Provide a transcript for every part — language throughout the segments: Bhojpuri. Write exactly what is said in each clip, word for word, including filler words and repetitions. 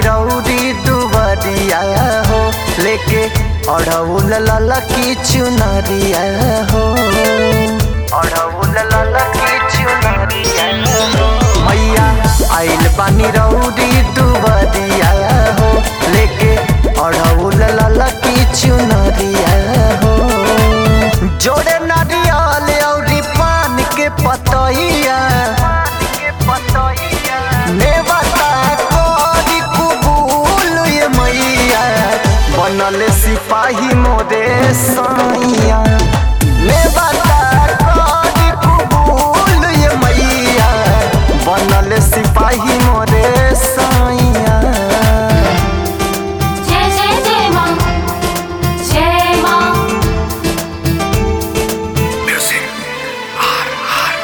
रौदी दुबरिया हो लेके अढ़ौल लाला की चुनरिया हो अढ़ौल लाला की चुनरिया हो मैया आइल बानी रौदी दुबरिया हो लेके अढ़ौल लाला की चुनरिया हो जोड़े नारियल और पान के पतैया बनल सिपाही मोरे साइया ने बता करी कबूल ये मैया बनल सिपाही मोरे साइया। जय जय जय मां जय मां म्यूजिक आर आर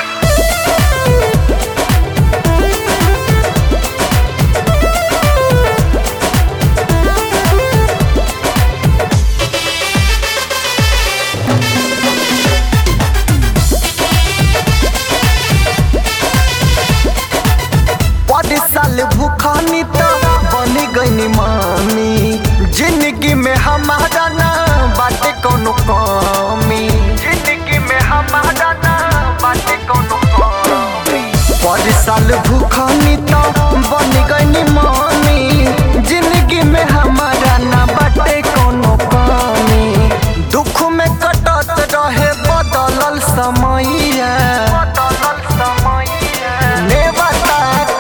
साल भूखानी तो बनी गई मामी जिंदगी में हमारा ना बाटे कोनो कमी जिंदगी में हमारा ना बाटे कोनो कमी पर साल भूखानी तो बनी गई मामी जिंदगी में हमारा ना बाटे कोनो कमी दुख में कटत रहे बदलल समैया बदलल समैया ने बता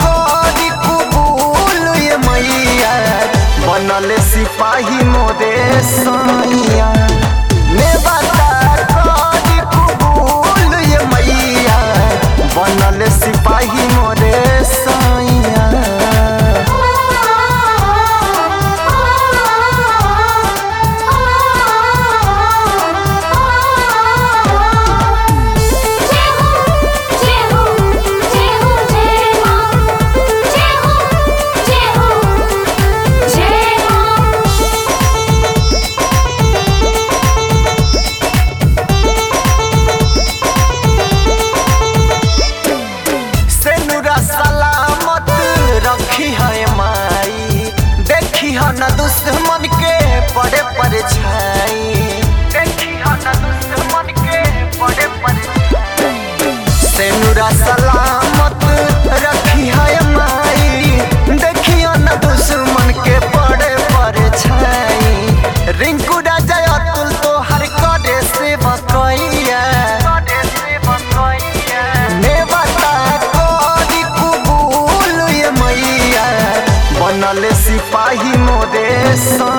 बनल सिपाही मोरे साइया ने बता करी कबूल ये मैया बनल सिपाही मोरे साइया। सलामत रखी है माई देखी है न दुश्मन के बड़े परछाई देखी है न दुश्मन के बड़े परछाई सेनुरा सलामत रखी है माई देखी है न दुश्मन के बड़े परछाई रिंकू राजा अतुल तो हर करे से बकैया बनल सिपाही मोरे सा